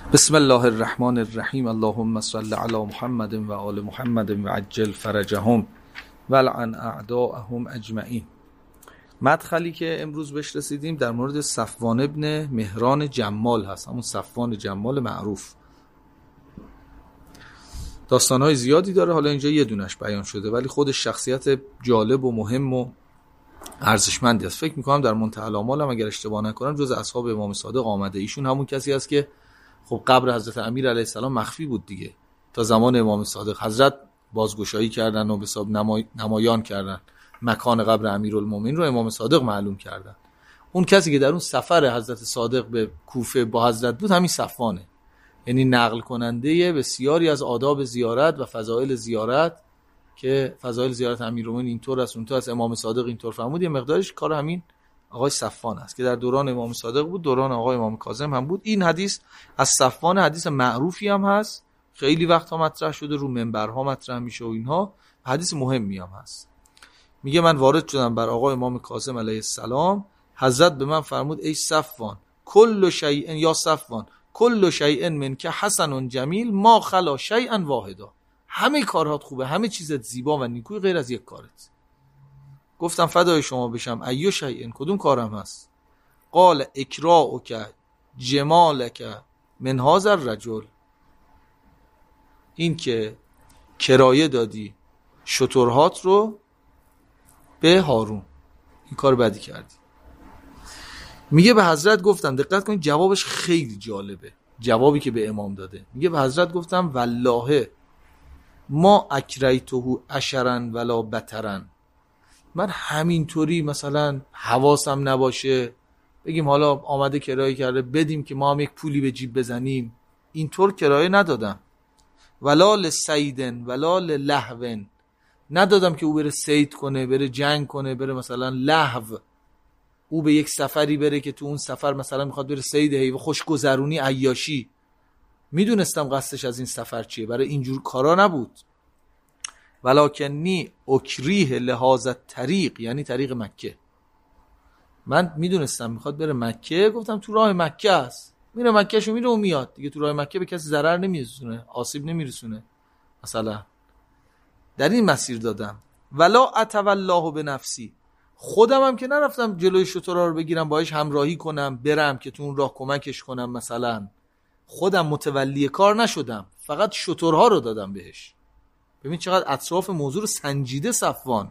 بسم الله الرحمن الرحیم. اللهم صل علی محمد و آل محمد و عجل فرجهم و لعن اعداءهم اجمعین. مدخلی که امروز بهش رسیدیم در مورد صفوان ابن مهران جمال هست، همون صفوان جمال معروف. داستانهای زیادی داره، حالا اینجا یه دونش بیان شده، ولی خودش شخصیت جالب و مهم و ارزشمندی است. فکر میکنم در منتهی الامال هم اگر اشتباه نکنم جز اصحاب امام صادق آمده. ایشون همون کسی است که خب قبر حضرت امیر علیه السلام مخفی بود دیگه، تا زمان امام صادق حضرت بازگشایی کردن و به حساب نمایان کردن مکان قبر امیرالمومنین رو امام صادق معلوم کردن. اون کسی که در اون سفر حضرت صادق به کوفه با حضرت بود همین صفوانه، یعنی نقل کننده بسیاری از آداب زیارت و فضائل زیارت، که فضائل زیارت امیرالمومنین اینطور است اونطور است، امام صادق اینطور فرمود، یه مقدارش کار همین آقای صفوان است که در دوران امام صادق بود، دوران آقای امام کاظم هم بود. این حدیث از صفوان حدیث معروفی هم هست، خیلی وقتا مطرح شده، رو منبرها مطرح میشه و اینها، حدیث مهمی هم هست. میگه من وارد شدم بر آقای امام کاظم علیه السلام، حضرت به من فرمود ای صفوان کل شیء یا صفوان کل شیء منک حسن جمیل ما خلا شیئا واحدا، همه کارهات خوبه، همه چیزت زیبا و نیکوی غیر از یک کارت. گفتم فدای شما بشم، ایو شیئن، کدوم کارم هست؟ قال اکراؤک جمالک من هذا الرجل، این که کرایه دادی شترهات رو به هارون، این کار بدی کردی. میگه به حضرت گفتم، دقت کنید جوابش خیلی جالبه، جوابی که به امام داده. میگه به حضرت گفتم والله ما اکریته عشرا ولا بترا، من همینطوری مثلا حواسم نباشه بگیم حالا آمده کرایه کرده بدیم که ما هم یک پولی به جیب بزنیم، اینطور کرایه ندادم. ولا لسیدن ولا للهون، ندادم که او بره صید کنه، بره جنگ کنه، بره مثلا لهو، او به یک سفری بره که تو اون سفر مثلا میخواد بره صید حیوان، خوشگذرونی، عیاشی. میدونستم قصدش از این سفر چیه، برای اینجور کارا نبود. ولکنی اکریه لهذا الطریق، یعنی طریق مکه. من میدونستم میخواد بره مکه، گفتم تو راه مکه است، میره مکه شو میره و میاد دیگه، تو راه مکه به کسی ضرر نمیرسونه، آسیب نمیرسونه، مثلا در این مسیر دادم. ولا اتولاه به نفسی، خودم هم که نرفتم جلوی شترها رو بگیرم باهاش همراهی کنم برم که تو اون راه کمکش کنم، مثلا خودم متولی کار نشدم، فقط شترها رو دادم بهش. ببین چقدر اطراف موضوع رو سنجیده صفوان.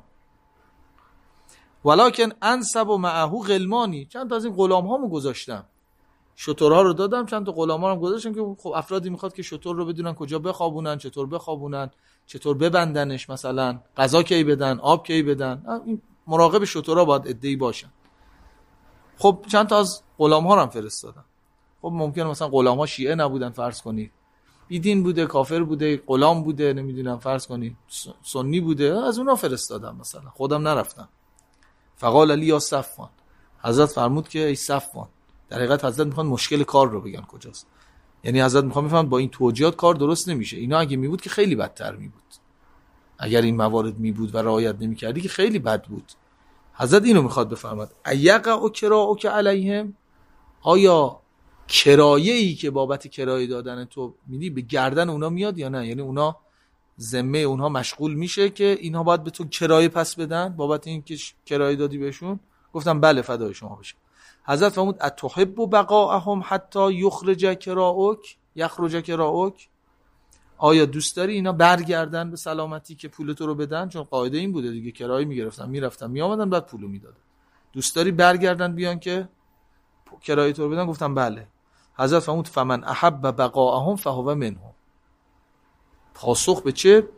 ولکن انسب و معهو غلمانی، چند تا از این غلام هامو گذاشتم، شترها رو دادم، چند تا غلام ها رو گذاشتم که خب افرادی میخواد که شتر رو بدونن کجا بخوابونن، چطور بخوابونن، چطور ببندنش، مثلا غذا کی بدن، آب کی بدن، این مراقب شترها باید عده‌ای باشن. خب چند تا از غلام ها رو هم فرستادم. خب ممکنه مثلا غلام ها شیعه نبودن، فرض کنید بیدین بوده، کافر بوده، غلام بوده، نمیدونم فرض کنید سنی بوده، از اونا فرستادم، مثلا خودم نرفتم. فقال علی یا صفوان، حضرت فرمود که ای صفوان، در حقیقت حضرت میخوان مشکل کار رو بگن کجاست، یعنی حضرت میخوان بفهمن با این توجیهات کار درست نمیشه، اینا اگه میبود که خیلی بدتر میبود، اگر این موارد میبود و رعایت نمیکردی که خیلی بد بود. حضرت اینو میخواد بفرماد، ایقع کراؤک علیهم، آیا کرایه‌ای که بابت کرایه دادن تو میدی به گردن اونا میاد یا نه، یعنی اونا ذمه اونها مشغول میشه که اینها باید به تو کرایه پس بدن بابت این که کرایه دادی بهشون؟ گفتم بله فدای شما بشه. حضرت فرمود اتحب بقاءهم حتی یخرج کراؤک، آیا دوست داری اینا برگردن به سلامتی که پول تو رو بدن؟ چون قاعده این بوده دیگه، کرایه میگرفتن میرفتن میآمدن بعد پولو میدادن. دوست داری برگردن بیان که کرایه تو رو بدن؟ گفتم بله. حضرت فرمود فمن احب بقاءهم فهو منهم، پاسخ به چه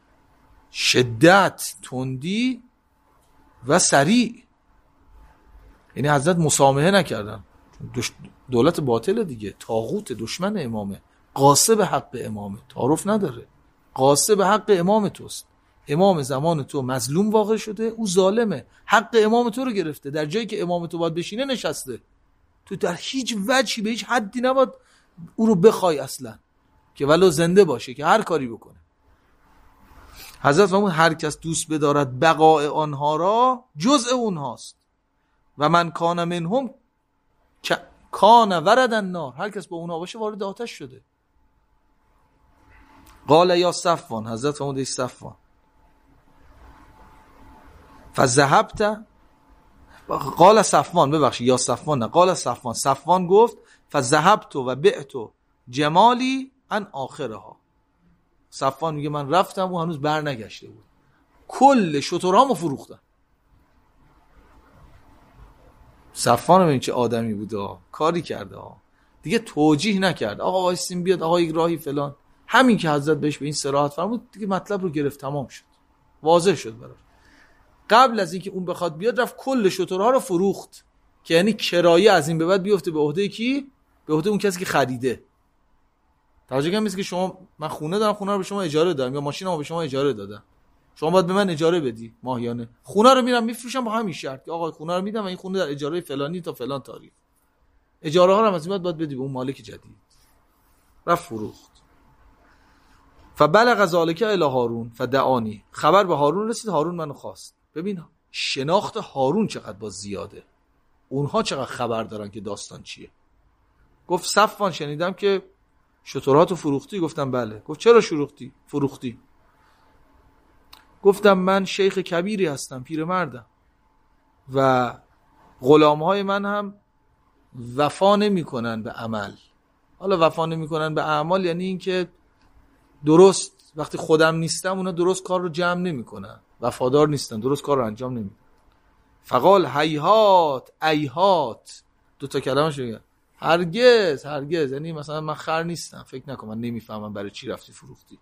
شدت، تندی و سریع، یعنی حضرت مسامحه نکردن، دولت باطل دیگه، طاغوت، دشمن امامه، غاصب حق امامه، تعارف نداره، غاصب حق امام توست، امام زمان تو مظلوم واقع شده، او ظالمه، حق امام تو رو گرفته، در جایی که امام تو باید بشینه نشسته، تو در هیچ وجهی به هیچ حدی نباید او رو بخوای اصلا، که ولو زنده باشه که هر کاری بکنه. حضرت فرمود هر کس دوست بدارد بقاء آنها را جزء اونهاست، و من کان منهم کان ورد النار، هر کس با اونها باشه وارد آتش شده. قال یا صفوان، حضرت فرمود ای صفوان، فذهبت، قال صفوان، ببخشید یا صفوان نه، قال صفوان، صفوان گفت فذهبت و بعت جمالی عن آخرها. صفوان میگه من رفتم و هنوز بر نگشته بود، کل شترهامو فروختم. صفوان ببین چه آدمی بوده، کاری کرده دیگه، توجیه نکرد آقا وایسیم بیاد آقا یک راهی فلان، همین که حضرت بهش به این صراحت فرمود دیگه مطلب رو گرفت، تمام شد، واضح شد براش. قبل از اینکه اون بخواد بیاد رفت کل شترها رو فروخت، که یعنی کرایه از این به بعد بیفته به عهده کی؟ به عهده اون کسی که خریده. توجه کنید، مثل که شما، من خونه دارم، خونه رو به شما اجاره دادم، یا ماشینمو به شما اجاره دادم، شما باید به من اجاره بدی ماهیانه. خونه رو میرم میفروشم با همین شرط که آقا خونه رو میدم و این خونه در اجاره فلانی تا فلان تاریخ، اجاره ها رو از این بعد باید بدی به اون مالک جدید. رفت فروخت. فبلغ ذلک الی هارون فدعانی، خبر به هارون رسید، هارون منو خواست. ببین شناخت هارون چقدر با زیاده، اونها چقدر خبر دارن که داستان چیه. گفت صفوان شنیدم که شتراتو فروختی. گفتم بله. گفت چرا فروختی؟ گفتم من شیخ کبیری هستم، پیرمردم و غلامهای من هم وفا نمی کنن به عمل. حالا وفا نمی کنن به اعمال یعنی این که درست وقتی خودم نیستم اونا درست کار رو جمع نمی کنن، وفادار نیستن، درست کار رو انجام نمی کنن. فقال هیهات ایهات، دو تا کلمه شده، هرگز یعنی مثلا من خر نیستم، فکر نکن من نمیفهمم برای چی رفتی فروختی.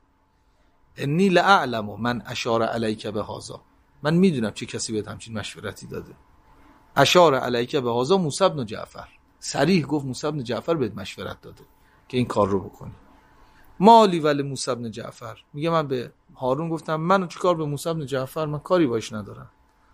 انی لأعلم من اشار علیک بهذا، من میدونم چه کسی بهت همچین مشورتی داده. اشار علیک بهذا موسی بن جعفر، صریح گفت موسی بن جعفر بهت مشورت داده که این کار رو بکنی. مالی ولی موسی بن جعفر، میگه من به هارون گفتم منو چیکار به موسی بن جعفر، من کاری باش ندارم.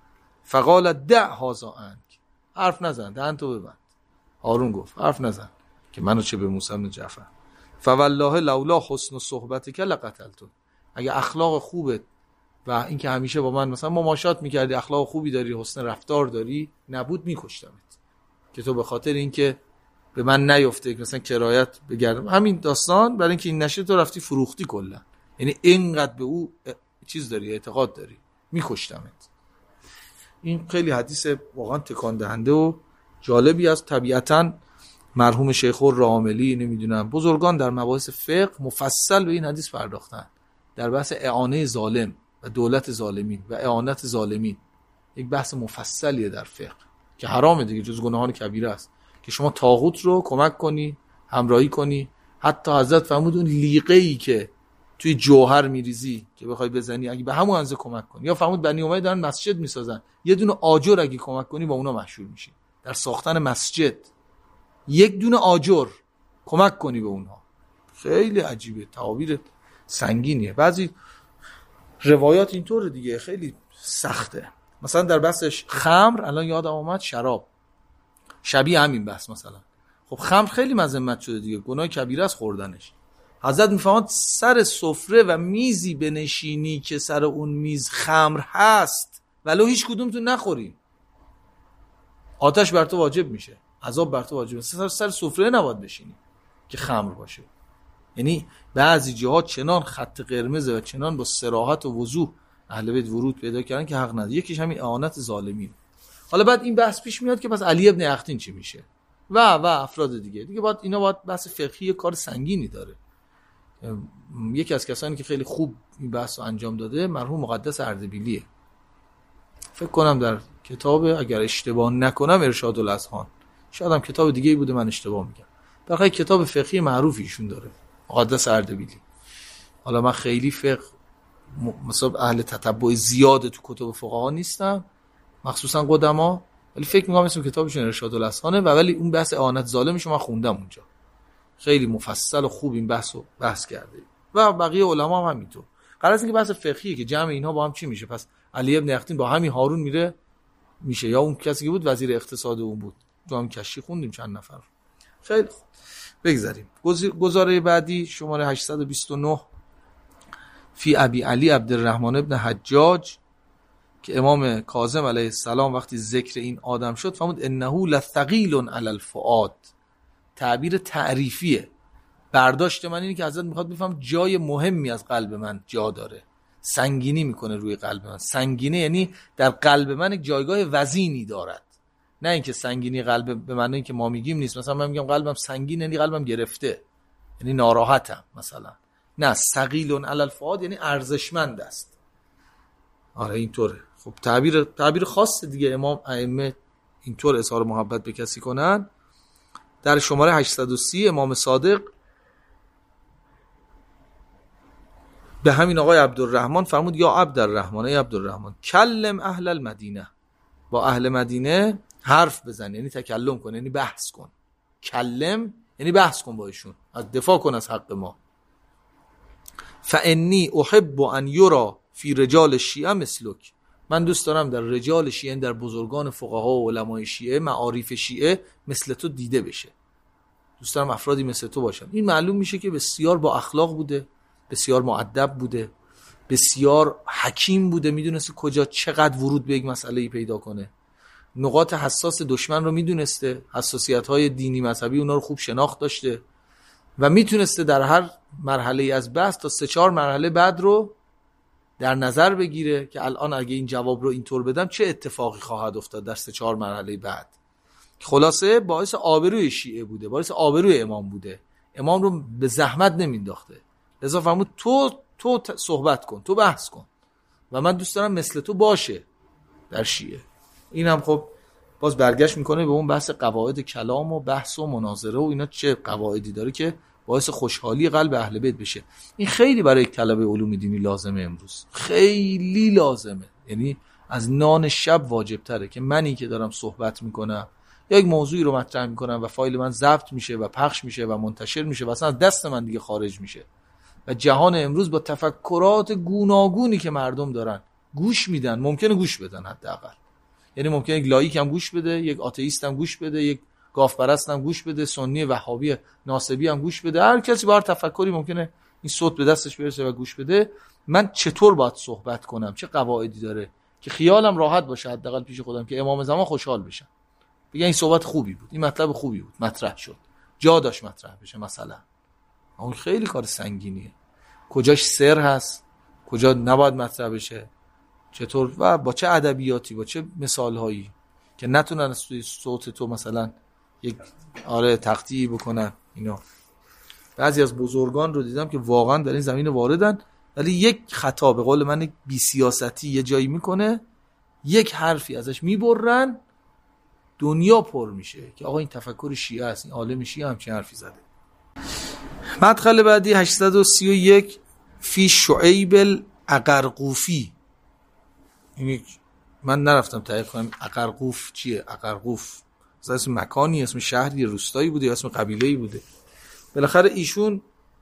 فقال دع هذا عنک، حرف نزن، دهن تو ببند. هارون گفت حرف نزن که منو چه به موسی بن جعفر. فوالله لولا حسن صحبتک لقتلت، اگه اخلاق خوبت و این که همیشه با من مثلا مماشات میکردی، اخلاق خوبی داری، حسن رفتار داری، نبود میکشتمت، که تو به خاطر اینکه به من نیفته که مثلا کرایت بگردم، همین داستان برای اینکه این نشه تو رفتی فروختی کلا، یعنی اینقدر به او چیز داری، اعتقاد داری، میکشتمت. این خیلی حدیث واقعا تکان دهنده و جالبی است. طبیعتاً مرحوم شیخ الراملی، نمیدونم بزرگان در مباحث فقه مفصل به این حدیث پرداختن، در بحث اعانه ظالم و دولت ظالمین و اعانت ظالمین، یک بحث مفصلیه در فقه که حرامه دیگه، جز گناهان کبیره است که شما طاغوت رو کمک کنی، همراهی کنی. حتی حضرت فرمود اون لیقه‌ای که توی جوهر میریزی که بخوای بزنی، اگه به همون اندازه کمک کنی، یا فرمود بنی امیه دارن مسجد میسازن، یه دونه آجر اگه کمک کنی با اونا مشهور میشی در ساختن مسجد، یک دونه آجر کمک کنی به اونها. خیلی عجیبه، تعابیر سنگینیه. بعضی روایات اینطور دیگه خیلی سخته. مثلا در بحثش خمر، الان یادم اومد، شراب شبیه همین بحث مثلا. خب خمر خیلی مذمت شده دیگه، گناه کبیره است خوردنش. حضرت میفهمد سر سفره و میزی بنشینی که سر اون میز خمر هست ولو هیچ کدومتون نخورین، آتش بر تو واجب میشه، عذاب بر تو واجب میشه. سر سفره نباید بشینی که خمر باشه. یعنی بعضی جاها چنان خط قرمز و چنان با صراحت و وضوح اهل بیت ورود پیدا کردن که حق نداره. یکیش همین اعانت ظالمین. حالا بعد این بحث پیش میاد که پس علی ابن اختین چی میشه و افراد دیگه باید اینا باید بحث فقهی کار سنگینی داره. یکی از کسانی که خیلی خوب این بحث رو انجام داده مرحوم مقدس اردبیلیه، فکر کنم در کتاب، اگر اشتباه نکنم، ارشاد الاذهان، شاید هم کتاب دیگه‌ای بوده من اشتباه میگم، در کتاب فقهی معروفی ایشون داره مقدس اردبیلی. حالا من خیلی فقه مثلا اهل تتبع زیاد تو کتب فقها نیستم، مخصوصا قدما، ولی فکر می‌کنم اسم کتابشون ارشاد الاذهانه و ولی اون بحث اعانت ظالمش من خوندم اونجا، خیلی مفصل و خوب این بحث کرده و بقیه علما هم همینطور. قرار است که بحث فقهیه که جمع اینها با هم چی میشه. پس علی ابن اختین با همین هارون میشه یا اون کسی که بود وزیر اقتصاد اون بود، تو هم کشی خوندیم چند نفر. خیلی خوب بگذاریم. گزاره بعدی شماره 829 فی ابی علی عبدالرحمن ابن حجاج که امام کاظم علیه السلام وقتی ذکر این آدم شد فرمود انه لثقیل علی الفؤاد، تعبیر تعریفیه. برداشت من اینه که حضرت میخواد بفهم جای مهمی از قلب من جا داره، سنگینی میکنه روی قلب من. سنگینه یعنی در قلب من یک جایگاه وزینی دارد، نه اینکه سنگینی قلب به معنی اینکه ما میگیم نیست. مثلا من میگم قلبم سنگینه یعنی قلبم گرفته، یعنی ناراحتم مثلا. نه، ثقیل علی الفؤاد یعنی ارزشمند است. آره اینطوره. خب تعبیر خاص دیگه. امام ائمه اینطور اظهار محبت به کسی کنن. در شماره 830 امام صادق به همین آقای عبدالرحمن فرمود یا عبدالرحمن، ای عبدالرحمن کلم اهل المدینه، با اهل مدینه حرف بزن، یعنی تکلم کن، یعنی بحث کن. کلم یعنی بحث کن با ایشون، از دفاع کن از حق ما. فانی احب ان یرى فی رجال شیعه مثلک، من دوست دارم در رجال شیعه، در بزرگان فقها و علمای شیعه، معارف شیعه مثل تو دیده بشه. دوست دارم افرادی مثل تو باشن. این معلوم میشه که بسیار با اخلاق بوده، بسیار مؤدب بوده، بسیار حکیم بوده، میدونسته کجا چقدر ورود به یک مسئله‌ای پیدا کنه، نقاط حساس دشمن رو میدونسته، حساسیت‌های دینی مذهبی اونا رو خوب شناخت داشته و میتونسته در هر مرحله از بحث تا 3-4 مرحله بعد رو در نظر بگیره که الان اگه این جواب رو اینطور بدم چه اتفاقی خواهد افتاد در 3-4 مرحله بعد. خلاصه باعث آبروی شیعه بوده، باعث آبروی امام بوده، امام رو به زحمت نمینداخته. لذا فرمود تو صحبت کن، تو بحث کن و من دوست دارم مثل تو باشه در شیعه. این هم خب باز برگشت میکنه به اون بحث قواعد کلام و بحث و مناظره و اینا، چه قواعدی داره که باعث خوشحالی قلب اهل بیت بشه. این خیلی برای یک طلبه علوم دینی لازمه، امروز خیلی لازمه. یعنی از نان شب واجب تره که منی که دارم صحبت میکنم یا یک موضوعی رو مطرح میکنم و فایل من ضبط میشه و پخش میشه و منتشر میشه و اصلا از دست من دیگه خارج میشه و جهان امروز با تفکرات گوناگونی که مردم دارن گوش میدن، ممکنه گوش بدن حداقل، یعنی ممکنه یک لایک هم گوش بده، یک آتئیست هم گوش بده، یک گاف پرست هم گوش بده، سنی وهابی ناصبی هم گوش بده، هر کسی با هر تفکری ممکنه این صوت به دستش برسه و گوش بده. من چطور باید صحبت کنم، چه قواعدی داره که خیالم راحت باشه حداقل پیش خودم که امام زمان خوشحال بشن، بگن این صحبت خوبی بود، این مطلب خوبی بود، مطرح شد، جا داشت مطرح بشه. مثلا اون خیلی کار سنگینیه، کجاش سر هست، کجا نباید مطرح بشه، چطور و با چه ادبیاتی، با چه مثالهایی که نتونن از توی صوت تو مثلا یک تقطیعی بکنن. اینا بعضی از بزرگان رو دیدم که واقعا در این زمینه واردن، ولی یک خطا به قول من بی سیاستی یه جایی میکنه، یک حرفی ازش میبرن، دنیا پر میشه که آقا این تفکر شیعه است، این عالم شیعه همچین حرفی زده. مدخل بعدی 831 فی شعیب الاقرقوفی. این من نرفتم تحقیق کنم اقرقوف چیه. اقرقوف اسم مکانی، اسم شهری، روستایی بوده یا اسم قبیله‌ای بوده. بالاخره ایشون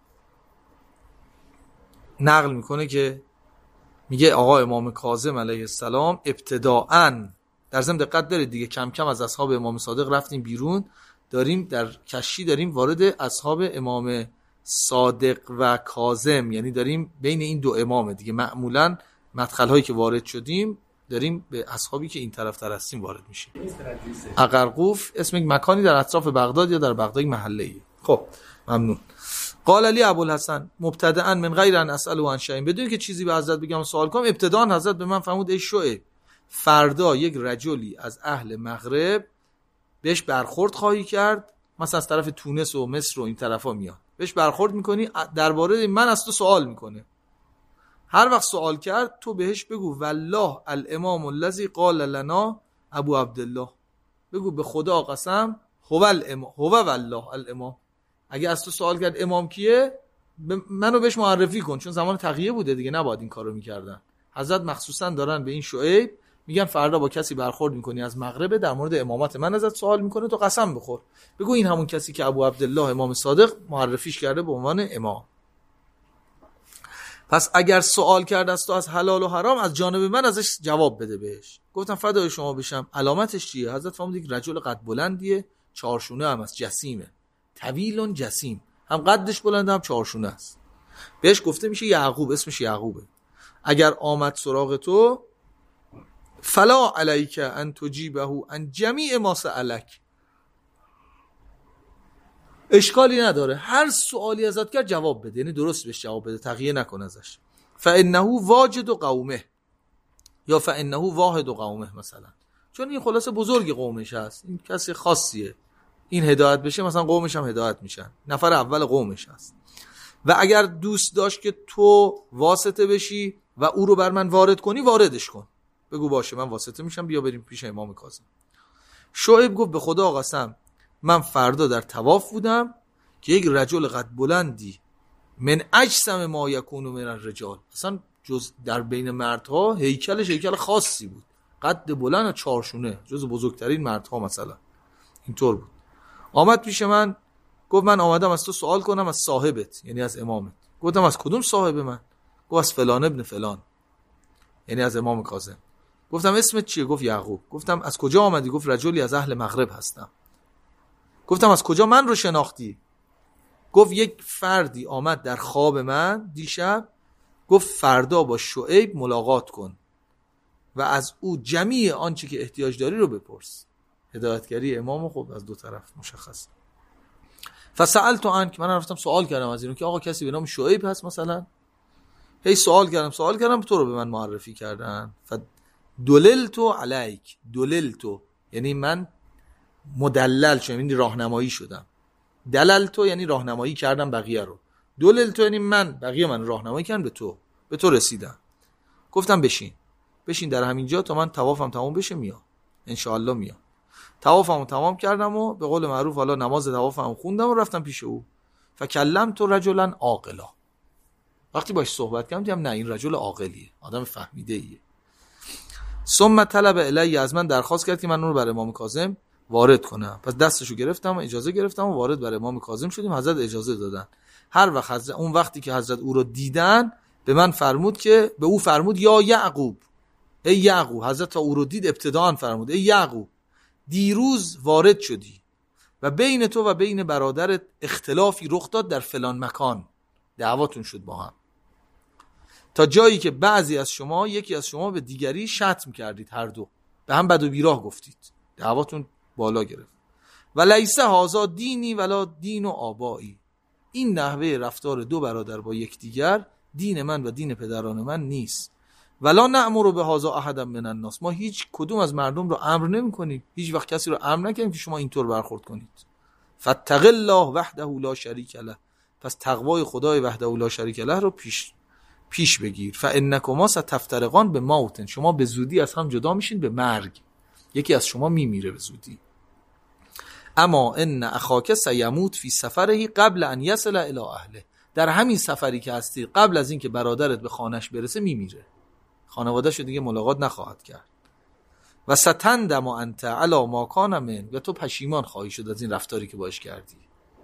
نقل میکنه که میگه آقا امام کاظم علیه السلام ابتداءً، در ضمن دقت دارید دیگه، کم کم از اصحاب امام صادق رفتیم بیرون، داریم در کشی داریم وارد اصحاب امام صادق و کاظم، یعنی داریم بین این دو امام دیگه. معمولاً مدخل هایی که وارد شدیم داریم به اصحابی که این طرف تر هستیم وارد میشیم. اقرقوف اسم یک مکانی در اطراف بغداد یا در بغداد محله‌ای. خب ممنون. قال علی ابوالحسن مبتدئا من غیر ان اساله عن شیء، بدون که چیزی به حضرت بگم و سوال کنم، ابتداء حضرت به من فرمود ای شعیب، فردا یک رجلی از اهل مغرب بهش برخورد خواهی کرد، مثلا از طرف تونس و مصر و این طرفا میاد، بهش برخورد میکنی، درباره من از تو سوال میکنه. هر وقت سوال کرد تو بهش بگو والله الامام الذی قال لنا ابو عبدالله، بگو به خدا قسم هو والله الامام. اگه از تو سوال کرد امام کیه، منو بهش معرفی کن، چون زمان تقیه بوده دیگه، نباید این کارو میکردن. حضرت مخصوصا دارن به این شعیب میگن فردا با کسی برخورد میکنی از مغرب، در مورد امامت من ازت سوال میکنه، تو قسم بخور، بگو این همون کسی که ابو عبدالله امام صادق معرفیش کرده به عنوان امام. پس اگر سوال کرد از تو از حلال و حرام، از جانب من ازش جواب بده بهش. گفتم فدای شما بشم، علامتش چیه؟ حضرت فرمود یک رجل قد بلندیه، چارشونه هم است، جسیمه، طویل جسیم، هم قدش بلنده هم چارشونه است. بهش گفته میشه یعقوب، اسمش یعقوبه. اگر آمد سراغ تو فلا علیک ان تجیبه عن جمیع ما سألک، اشکالی نداره، هر سوالی ازت کرد جواب بده، یعنی درست بهش جواب بده، تغییر نکن ازش. فانه واجد قومه یا فانه واحد قومه مثلا، چون این خلاصه بزرگ قومش هست، این کسی خاصیه، این هدایت بشه مثلا قومش هم هدایت میشن، نفر اول قومش هست. و اگر دوست داشت که تو واسطه بشی و او رو بر من وارد کنی، واردش کن، بگو باشه من واسطه میشم، بیا بریم پیش امام کاظم. شعیب گفت به خدا قسم من فردا در طواف بودم که یک رجل قد بلندی من اجسم ما یکون من الرجال، اصلا جز در بین مردها هیکلش هیکل خاصی بود، قد بلند و چارشونه، جز بزرگترین مردها مثلا اینطور بود. آمد پیش من گفت من آمدم از تو سوال کنم از صاحبت، یعنی از امامت. گفتم از کدوم صاحب من؟ گفت از فلان ابن فلان، یعنی از امام کاظم. گفتم اسمت چیه؟ گفت یعقوب. گفتم از کجا آمدی؟ گفت رجلی از اهل مغرب هستم. گفتم از کجا من رو شناختی؟ گفت یک فردی آمد در خواب من دیشب، گفت فردا با شعیب ملاقات کن و از او جمیع آنچه که احتیاج داری رو بپرس. هدایتگری امام خب از دو طرف مشخص. فسألت عنک، من رفتم سوال کردم از اینو که آقا کسی به نام شعیب هست مثلا؟ هی سوال کردم تو رو به من معرفی کردن. فدللت علیک، دللت یعنی من مدلل شدم، یعنی راهنمایی شدم. دللت یعنی راهنمایی کردم بقیه رو. دللت یعنی بقیه من راهنمایی کردن به تو رسیدم. گفتم بشین در همین جا تا من طوافم تمام بشه میام، ان شاء الله میام. طوافمو تمام کردم و به قول معروف حالا نماز طوافمو خوندم و رفتم پیش او. فکلمت رجلا عاقلا، وقتی باش صحبت کردم دیدم نه این رجل عاقلیه، آدم فهمیده ایه. ثم طلب الی، از من درخواست کرد که من اون رو بر امام کاظم وارد کنم. پس دستشو گرفتم و اجازه گرفتم و وارد بر امام کاظم شدیم. حضرت اجازه دادن. هر وقت حضرت، اون وقتی که حضرت او رو دیدن به او فرمود یا یعقوب، ای یعقوب. حضرت تا او رو دید ابتداء فرمود ای یعقوب، دیروز وارد شدی و بین تو و بین برادرت اختلافی رخ داد در فلان مکان، دعواتون شد با هم، تا جایی که یکی از شما به دیگری شتم کردید، هر دو به هم بد و بیراه گفتید، دعواتون بالا گرفت. و لیس هذا دینی ولا دین و آبایی، این نحوه رفتار دو برادر با یکدیگر دین من و دین پدران من نیست. ولا نأمر به هذا احدا من الناس، ما هیچ کدوم از مردم رو امر نمی‌کنیم، هیچ وقت کسی رو امر نکنیم که شما اینطور برخورد کنید. فاتق الله وحده لا شریک له، پس تقوای خدای وحده لا شریک له رو پیش بگیر. فانکما ستفترقان به موت، شما به زودی از هم جدا میشین به مرگ، یکی از شما میمیره به زودی. اما ان اخاک سیموت فی سفره قبل ان یصل الی اهله، در همین سفری که هستی قبل از اینکه برادرت به خانهش برسه میمیره، خانواده‌شو دیگه ملاقات نخواهد کرد. و ستندم انت علی ما کان من، و تو پشیمان خواهی شد از این رفتاری که باش کردی.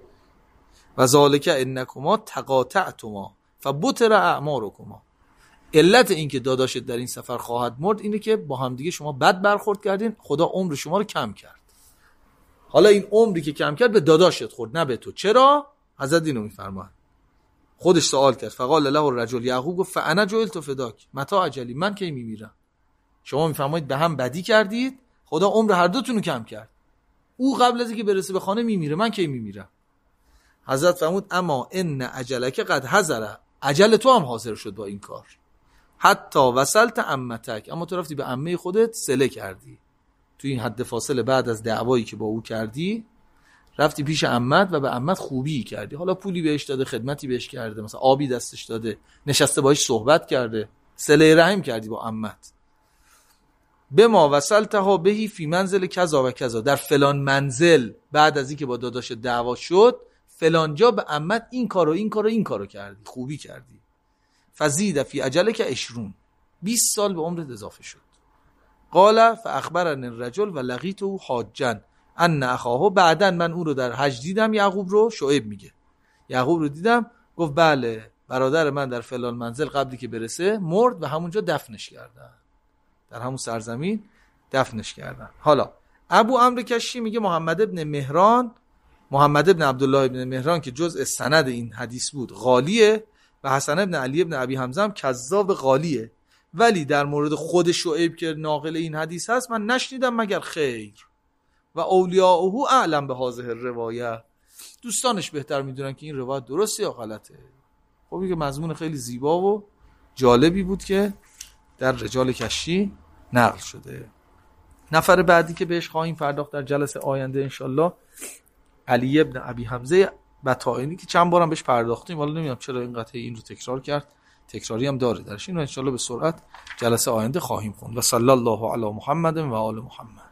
و ذالک انکما تقاطعتما فبطر اعمارکما، علت این که داداشت در این سفر خواهد مرد اینه که با هم دیگه شما بد برخورد کردین، خدا عمر شما رو کم کرد. حالا این عمری که کم کرد به داداشت خورد نه به تو. چرا؟ حضرت اینو میفرماید. خودش سوال کرد. فقال له الرجل، یعقوب گفت فانا جعلت فداک متى اجلی، من کی میمیرم؟ شما میفرمایید به هم بدی کردید، خدا عمر هر دوتون رو کم کرد، او قبل از اینکه برسه به خانه میمیره، من کی میمیرم؟ حضرت فرمود اما ان اجلک قد حضر، اجل تو هم حاضر شد با این کار. حتی وصلت عمتک، اما تو رفتی به عمه خودت صله کردی، تو این حد فاصله بعد از دعوایی که با او کردی رفتی پیش عمت و به عمت خوبی کردی، حالا پولی بهش داده، خدمتی بهش کرده، مثلا آبی دستش داده، نشسته باهاش صحبت کرده، صله رحم کردی با عمت. به ما وصلتها بهی فی منزل کذا و کذا، در فلان منزل بعد از اینکه با داداش دعوا شد فلان جا به عمت این کارو کردی، خوبی کردی. فزید فی اجلک 20 سال به عمرت اضافه شد. قال فاخبرنی الرجل و لقیته حاجا ان اخاه، بعدن من اون رو در حج دیدم، یعقوب رو، شعیب میگه یعقوب رو دیدم، گفت بله برادر من در فلان منزل قبلی که برسه مرد و همونجا دفنش کردن، در همون سرزمین دفنش کردن. حالا ابو عمرو کشی میگه محمد ابن عبدالله ابن مهران که جزء سند این حدیث بود غالیه و حسن ابن علی ابن ابی حمزه هم کذاب غالیه، ولی در مورد خود شعیب که ناقل این حدیث هست من نشنیدم مگر خیر و اولیاءه اعلم به هذه الروایه، دوستانش بهتر میدونن که این روایت درسته یا غلطه. خب که مضمون خیلی زیبا و جالبی بود که در رجال کشی نقل شده. نفر بعدی که بهش خواهیم پرداخت در جلسه آینده انشالله علی ابن ابی حمزه بطائنی که چند بارم بهش پرداختیم، حالا نمیدونم چرا این قطعه این رو تکرار کرد، تکراری هم داره درش. اینو انشالله به سرعت جلسه آینده خواهیم خوند. و صلی الله علی محمد و آل محمد.